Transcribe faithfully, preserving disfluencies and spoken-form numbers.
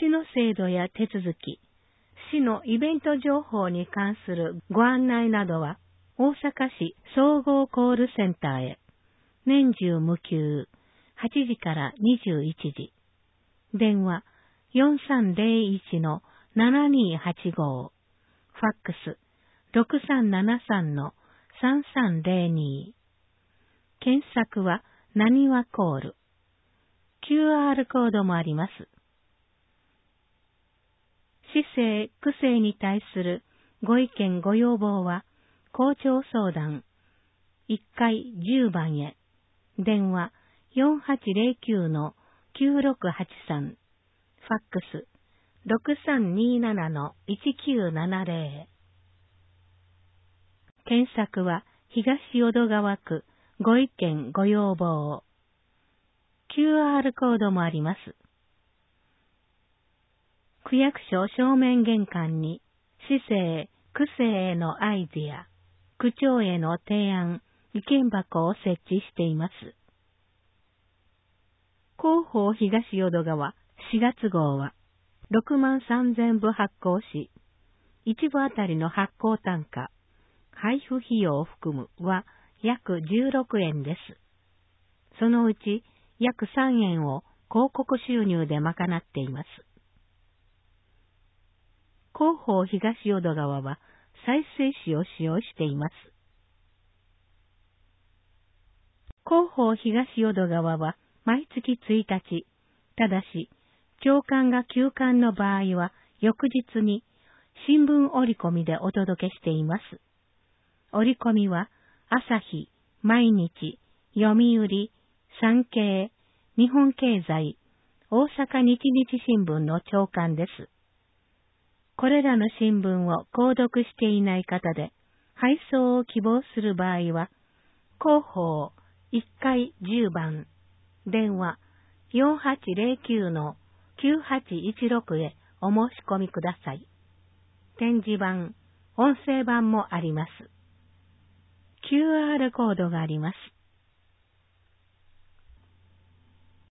市の制度や手続き、市のイベント情報に関するご案内などは、大阪市総合コールセンターへ、年中無休、はちじからにじゅういちじ。電話 よんさんぜろいちのななにはちご、ファックス ろくさんななさんのさんさんぜろに。検索はなにわコール。キューアール コードもあります。市政・区政に対するご意見ご要望は、校長相談いっかいじゅうばんへ。電話 よんはちぜろきゅうのきゅうろくはちさん。ファックス ろくさんにななのいちきゅうななぜろ。検索は東淀川区ご意見ご要望。キューアール コードもあります。区役所正面玄関に市政・区政へのアイディア、区長への提案、意見箱を設置しています。広報東淀川しがつ号はろくまんさんぜんぶ発行し、いちぶあたりの発行単価、配布費用を含むは約じゅうろくえんです。そのうち約さんえんを広告収入で賄っています。広報東淀川は再生紙を使用しています。広報東淀川は毎月ついたち、ただし、朝刊が休刊の場合は翌日に新聞折り込みでお届けしています。折り込みは朝日、毎日、読売、産経、日本経済、大阪日日新聞の朝刊です。これらの新聞を購読していない方で、配送を希望する場合は、広報いっかいじゅうばん、電話 よんはちぜろきゅうのきゅうはちいちろく へお申し込みください。展示版、音声版もあります。キューアール コードがあります。